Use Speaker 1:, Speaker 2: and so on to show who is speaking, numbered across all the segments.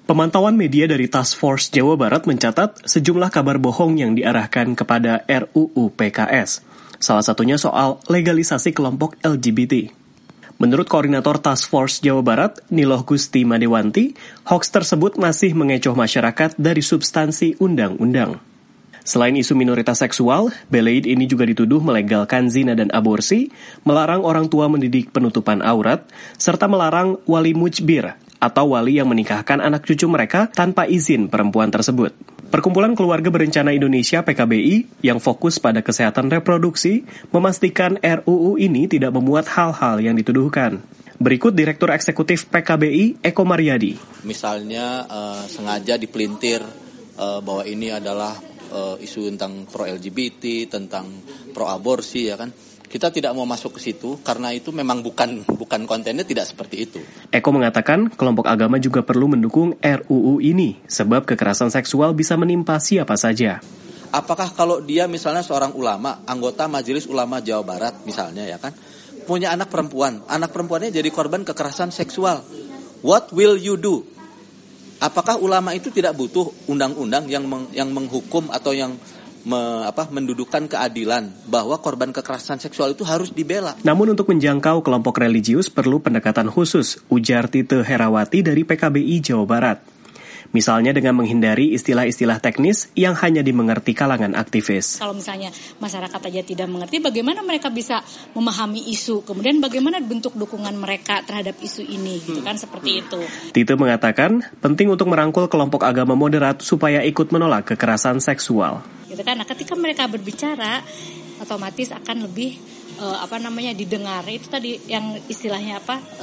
Speaker 1: Pemantauan media dari Task Force Jawa Barat mencatat sejumlah kabar bohong yang diarahkan kepada RUU PKS. Salah satunya soal legalisasi kelompok LGBT. Menurut Koordinator Task Force Jawa Barat, Niloh Gusti Madewanti, hoaks tersebut masih mengecoh masyarakat dari substansi undang-undang. Selain isu minoritas seksual, Beleid ini juga dituduh melegalkan zina dan aborsi, melarang orang tua mendidik penutupan aurat, serta melarang wali mujbir atau wali yang menikahkan anak cucu mereka tanpa izin perempuan tersebut. Perkumpulan Keluarga Berencana Indonesia (PKBI) yang fokus pada kesehatan reproduksi memastikan RUU ini tidak memuat hal-hal yang dituduhkan. Berikut Direktur Eksekutif PKBI Eko Maryadi.
Speaker 2: Misalnya sengaja dipelintir bahwa ini adalah isu tentang pro-LGBT, tentang pro-aborsi, ya kan. Kita tidak mau masuk ke situ karena itu memang bukan kontennya, tidak seperti itu.
Speaker 1: Eko mengatakan kelompok agama juga perlu mendukung RUU ini sebab kekerasan seksual bisa menimpa siapa saja.
Speaker 2: Apakah kalau dia misalnya seorang ulama, anggota Majelis Ulama Jawa Barat misalnya, ya kan, punya anak perempuannya jadi korban kekerasan seksual, what will you do? Apakah ulama itu tidak butuh undang-undang yang menghukum atau yang mendudukan keadilan bahwa korban kekerasan seksual itu harus dibela?
Speaker 1: Namun untuk menjangkau kelompok religius perlu pendekatan khusus, ujar Tite Herawati dari PKBI Jawa Barat. Misalnya dengan menghindari istilah-istilah teknis yang hanya dimengerti kalangan aktivis.
Speaker 3: Kalau misalnya masyarakat aja tidak mengerti, bagaimana mereka bisa memahami isu, kemudian bagaimana bentuk dukungan mereka terhadap isu ini, gitu kan, seperti itu.
Speaker 1: Tite mengatakan penting untuk merangkul kelompok agama moderat supaya ikut menolak kekerasan seksual.
Speaker 3: Gitu kan, nah, ketika mereka berbicara, otomatis akan lebih didengar. Itu tadi yang istilahnya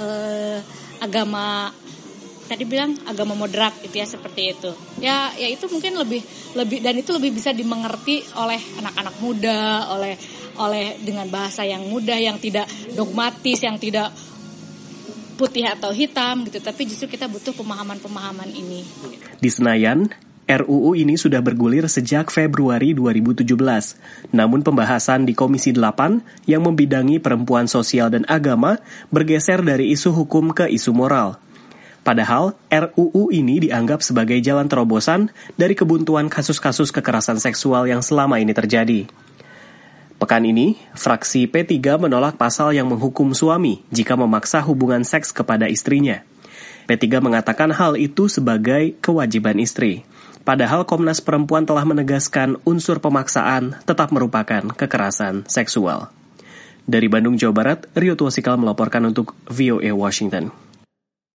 Speaker 3: agama. Tadi bilang agama moderat gitu ya, seperti itu. Ya itu mungkin lebih dan itu lebih bisa dimengerti oleh anak-anak muda, oleh dengan bahasa yang mudah, yang tidak dogmatis, yang tidak putih atau hitam gitu, tapi justru kita butuh pemahaman-pemahaman ini.
Speaker 1: Di Senayan, RUU ini sudah bergulir sejak Februari 2017. Namun pembahasan di Komisi 8 yang membidangi perempuan, sosial dan agama bergeser dari isu hukum ke isu moral. Padahal RUU ini dianggap sebagai jalan terobosan dari kebuntuan kasus-kasus kekerasan seksual yang selama ini terjadi. Pekan ini, fraksi P3 menolak pasal yang menghukum suami jika memaksa hubungan seks kepada istrinya. P3 mengatakan hal itu sebagai kewajiban istri. Padahal Komnas Perempuan telah menegaskan unsur pemaksaan tetap merupakan kekerasan seksual. Dari Bandung, Jawa Barat, Rio Tuasikal melaporkan untuk VOA Washington.